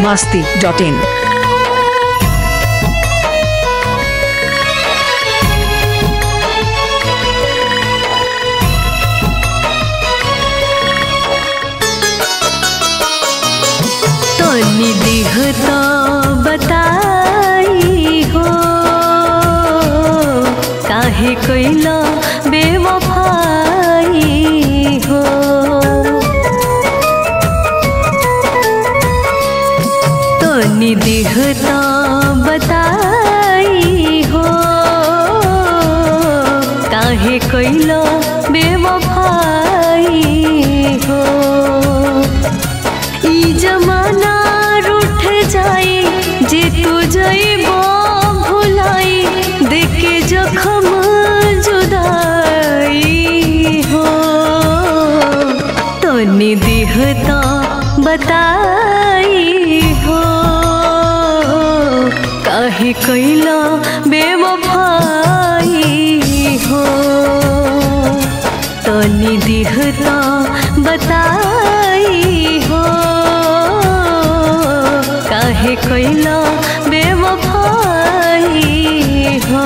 biharmasti.in। तनी देह तो बताई हो काहे कैला बेवफाई हो। तनी देह तो बताई हो काहे कैला बेवफाई हो। ई जमाना रूठ जाई जे तू जइबो भुलाई देखे जखम जुदाई हो। तनी देह तो बताई हो काहे कैला बेवफाई हो। तनी देह तो बताई हो काहे कैला बेवफाई हो।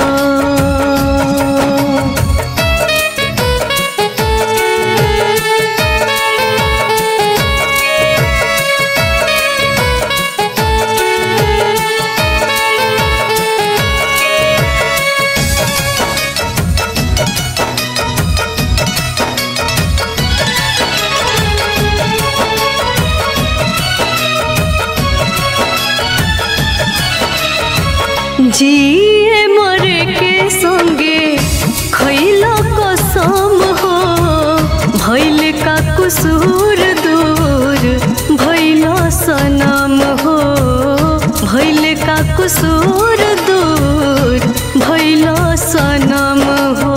जिए मरे के संगे खैला कसम हो भइल का कुसूर दूर भइला सनम हो। भइल का कुसूर दूर भइला सनम हो।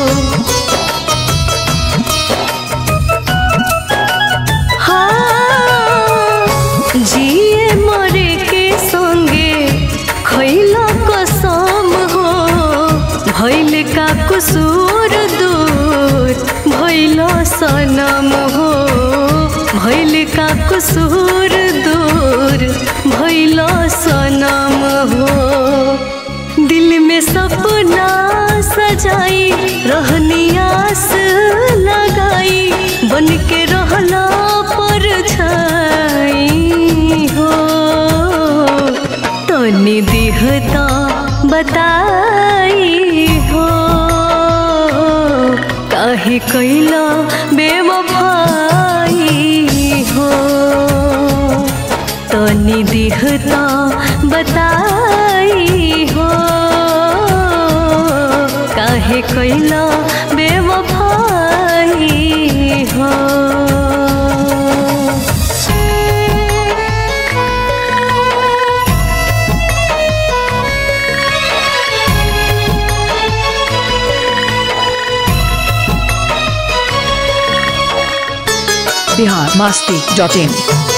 हाँ जिए मरे के संगे खैला कसम हो भइल का कुसूर दूर भइला सनम हो। भइल का कुसूर दूर भइला सनम हो। दिल में सपना सजाई रहनी आस लगाई बन के रहला परछाई हो। तनी देह तो बताई हो काहे कैला बेवफाई हो। तनी देह तो बताई हो काहे कैला बेवफाई हो। biharmasti.in।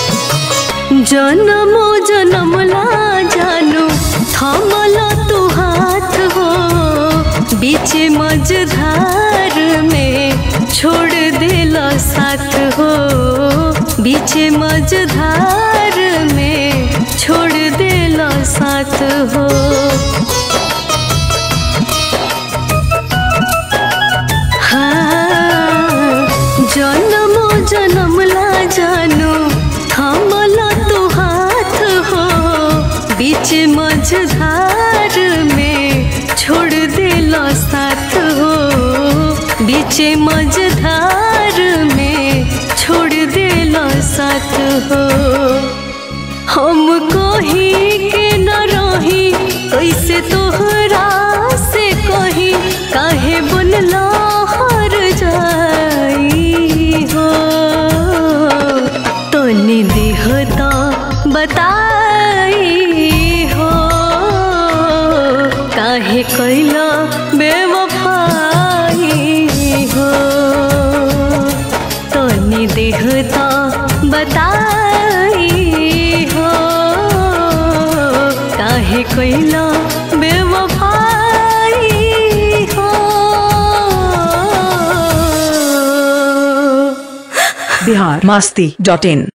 जन्मो जन्म ला जानू थमल तू हाथ हो बीच मझधार में छोड़ देला साथ हो। बीच मझधार में छोड़ देला साथ हो। हाँ जन्मो जन्म ला जानू थमल तू हाथ हो बीच मझधार में छोड़ देला साथ हो। बीच मझधार में छोड़ देला साथ हो। हम कहीं के न रही कैसे तोहरा से कहीं काहे बनला हर जाई हो। तनी देह तो बताई हो काहे कैला बेवफाई हो। तनी देह तो बताई हो काहे कैला बेवफाई हो। biharmasti.in।